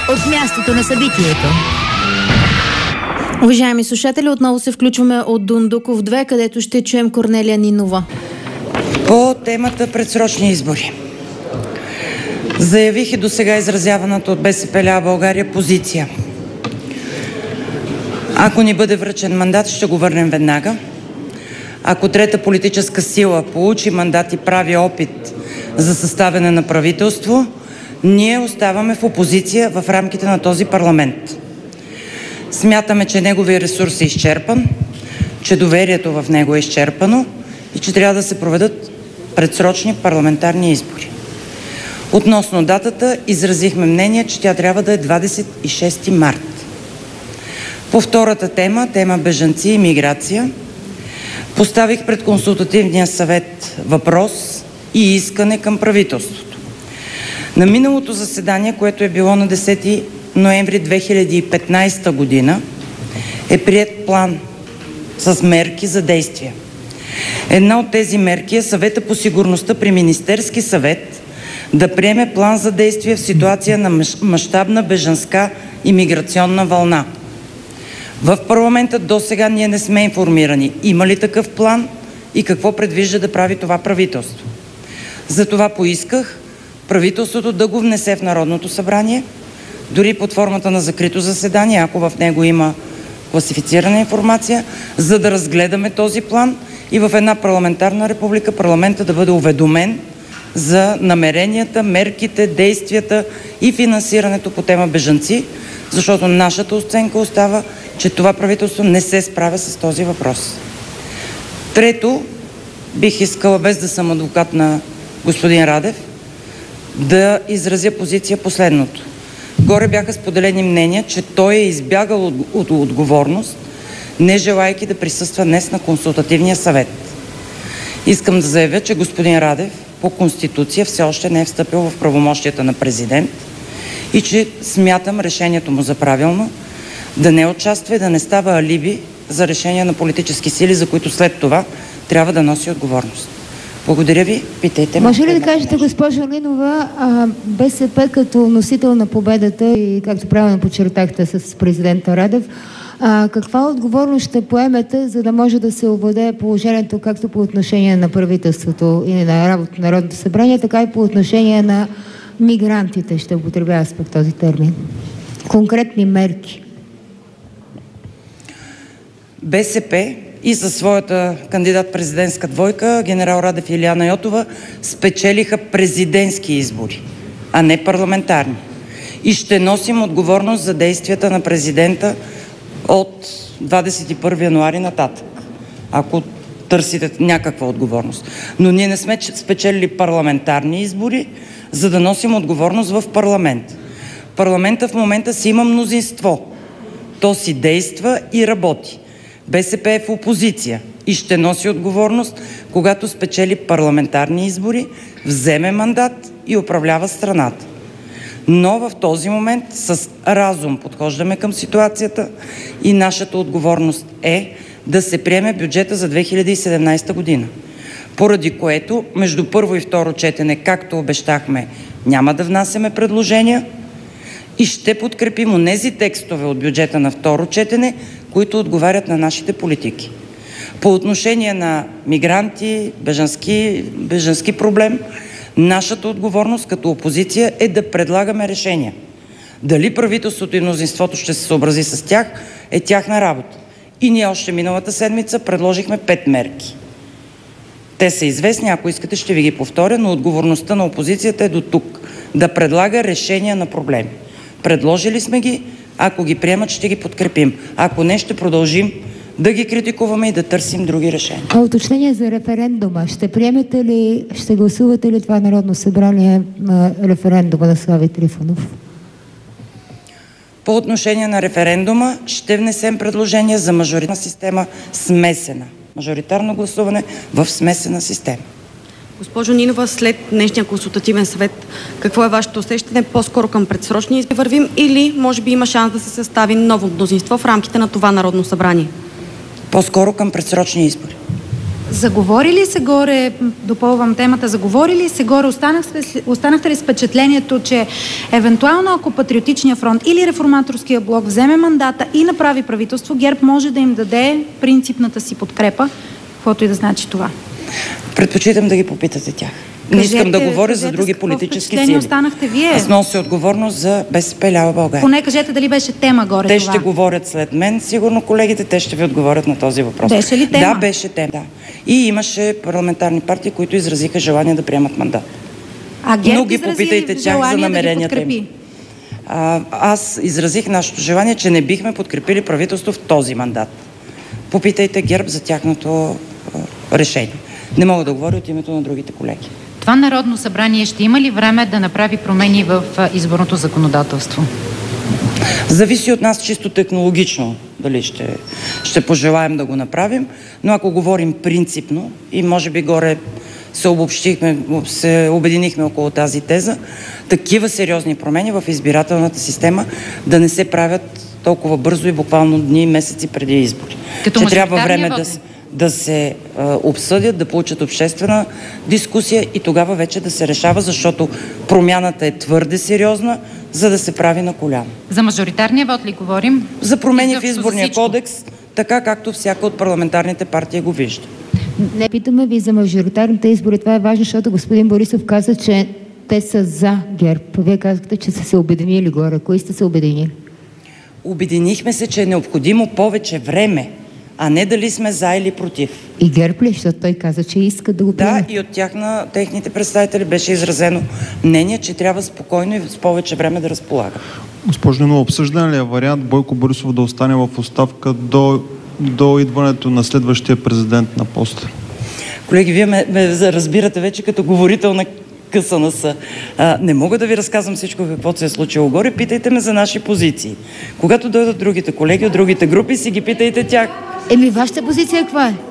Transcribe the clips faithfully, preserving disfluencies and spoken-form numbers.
от мястото на събитието. Уважаеми слушатели, отново се включваме от Дондуков две, където ще чуем Корнелия Нинова. По темата предсрочни избори. Заявих и до сега изразяваната от БСП лява България позиция. Ако ни бъде връчен мандат, ще го върнем веднага. Ако трета политическа сила получи мандат и прави опит за съставяне на правителство, ние оставаме в опозиция в рамките на този парламент. Смятаме, че неговия ресурс е изчерпан, че доверието в него е изчерпано и че трябва да се проведат предсрочни парламентарни избори. Относно датата, изразихме мнение, че тя трябва да е двадесет и шести март. По втората тема, тема бежанци и миграция, поставих пред Консултативния съвет въпрос и искане към правителството. На миналото заседание, което е било на десети ноември две хиляди и петнадесета година, е приет план с мерки за действие. Една от тези мерки е Съвета по сигурността при Министерски съвет да приеме план за действие в ситуация на мащабна бежанска и миграционна вълна. В парламента до сега ние не сме информирани има ли такъв план и какво предвижда да прави това правителство. Затова поисках правителството да го внесе в Народното събрание, дори под формата на закрито заседание, ако в него има класифицирана информация, за да разгледаме този план и в една парламентарна република парламента да бъде уведомен за намеренията, мерките, действията и финансирането по тема бежанци, защото нашата оценка остава, че това правителство не се справя с този въпрос. Трето, бих искала, без да съм адвокат на господин Радев, да изразя позиция последното. Горе бяха споделени мнения, че той е избягал от, от отговорност, не желайки да присъства днес на Консултативния съвет. Искам да заявя, че господин Радев по Конституция все още не е встъпил в правомощията на президент и че смятам решението му за правилно да не участва и да не става алиби за решения на политически сили, за които след това трябва да носи отговорност. Благодаря ви. Питайте ме. Може ли да кажете, госпожо Нинова, БСП като носител на победата и както правилно подчертахте с президента Радев, а, каква отговорност ще поемете, за да може да се овладее положението както по отношение на правителството и на работа на Народното събрание, така и по отношение на мигрантите, ще употребява с пък този термин? Конкретни мерки. БСП и със своята кандидат-президентска двойка, генерал Радев и Илияна Йотова, спечелиха президентски избори, а не парламентарни. И ще носим отговорност за действията на президента от двадесет и първи януари нататък, ако търсите някаква отговорност. Но ние не сме спечелили парламентарни избори, за да носим отговорност в парламент. Парламента в момента си има мнозинство. То си действа и работи. БСП е в опозиция и ще носи отговорност, когато спечели парламентарни избори, вземе мандат и управлява страната. Но в този момент с разум подхождаме към ситуацията и нашата отговорност е да се приеме бюджета за две хиляди и седемнадесета година. Поради което между първо и второ четене, както обещахме, няма да внасяме предложения и ще подкрепим онези текстове от бюджета на второ четене, които отговарят на нашите политики. По отношение на мигранти, бежански, бежански проблем, нашата отговорност като опозиция е да предлагаме решения. Дали правителството и мнозинството ще се съобрази с тях, е тяхна работа. И ние още миналата седмица предложихме пет мерки. Те са известни, ако искате ще ви ги повторя, но отговорността на опозицията е до тук. Да предлага решения на проблеми. Предложили сме ги, ако ги приемат, ще ги подкрепим. Ако не, ще продължим да ги критикуваме и да търсим други решения. А уточнение за референдума. Ще приемете ли, ще гласувате ли това Народно събрание на референдума на Слави Трифонов? По отношение на референдума ще внесем предложение за мажоритарна система смесена. Мажоритарно гласуване в смесена система. Госпожо Нинова, след днешния консултативен съвет, какво е вашето усещане? По-скоро към предсрочни избори вървим или може би има шанс да се състави ново мнозинство в рамките на това Народно събрание? По-скоро към предсрочни избори. Заговори ли се горе, допълвам темата, заговори ли се горе, останахте, останахте ли с впечатлението, че евентуално ако Патриотичния фронт или Реформаторския блок вземе мандата и направи правителство, ГЕРБ може да им даде принципната си подкрепа, каквото и да значи това? Предпочитам да ги попитате тях. Не Кажете, искам да говоря кажете, за други политически сили. Останахте вие? Аз нося отговорност за БСП лява България. Поне кажете дали беше тема горе те това. Те ще говорят след мен, сигурно колегите, те ще ви отговорят на този въпрос. Беше ли тема? Да, беше тема. Да. И имаше парламентарни партии, които изразиха желание да приемат мандат. А ГЕРБ Но ги попитайте тях за намеренията да им. А, аз изразих нашето желание, че не бихме подкрепили правителство в този мандат. Попитайте ГЕРБ за тяхното а, решение. Не мога да говоря от името на другите колеги. Това Народно събрание ще има ли време да направи промени в изборното законодателство? Зависи от нас чисто технологично, дали ще, ще пожелаем да го направим, но ако говорим принципно и може би горе се обобщихме, се обединихме около тази теза, такива сериозни промени в избирателната система да не се правят толкова бързо и буквално дни и месеци преди избори. Като че трябва време да, води? да се а, обсъдят, да получат обществена дискусия и тогава вече да се решава, защото промяната е твърде сериозна, за да се прави на коляно. За мажоритарния вод ли говорим? За промени в изборния всичко. кодекс, така както всяка от парламентарните партии го вижда. Не питаме ви за мажоритарните избори. Това е важно, защото господин Борисов каза, че те са за ГЕРБ. Вие казахте, че са се обединили горе. Кои сте се обединили? Обединихме се, че е необходимо повече време, а не дали сме за или против. И ГЕРБ ли? Защото той каза, че иска да го приеме. Да, и от тях на техните представители беше изразено мнение, че трябва спокойно и с повече време да разполага. Госпожо Нинова, обсъждан ли е вариант Бойко Борисов да остане в оставка до, до идването на следващия президент на поста? Колеги, вие ме, ме разбирате вече като говорител на КСНС. А, не мога да ви разказвам всичко каквото се е случило горе. Питайте ме за наши позиции. Когато дойдат другите колеги от другите групи, си ги питайте тях. Еми, вашата позиция каква е?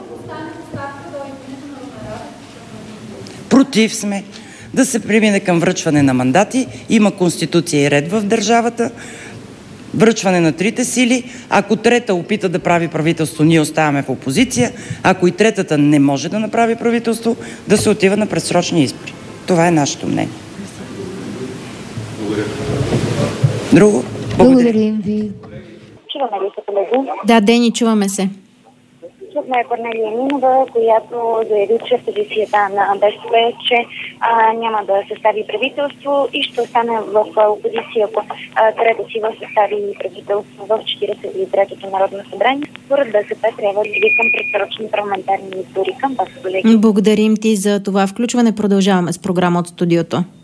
Против сме да се премине към връчване на мандати. Има конституция и ред в държавата. Връчване на трите сили. Ако трета опита да прави правителство, ние оставаме в опозиция. Ако и третата не може да направи правителство, да се отива на предсрочни избори. Това е нашето мнение. Друго? Благодарим ви. Чуваме ли се, колеги? Да, Дени, чуваме се. Чухме Корнелия Нинова, която заяви, че в позицията на БСП, че а, няма да състави правителство и ще остане в опозиция, ако трета сила състави правителство в четиридесет и третото Народно събрание. Според БСП трябва да види към предсрочни парламентарни избори. Към вас, колеги. Благодарим ти за това включване. Продължаваме с програма от студиото.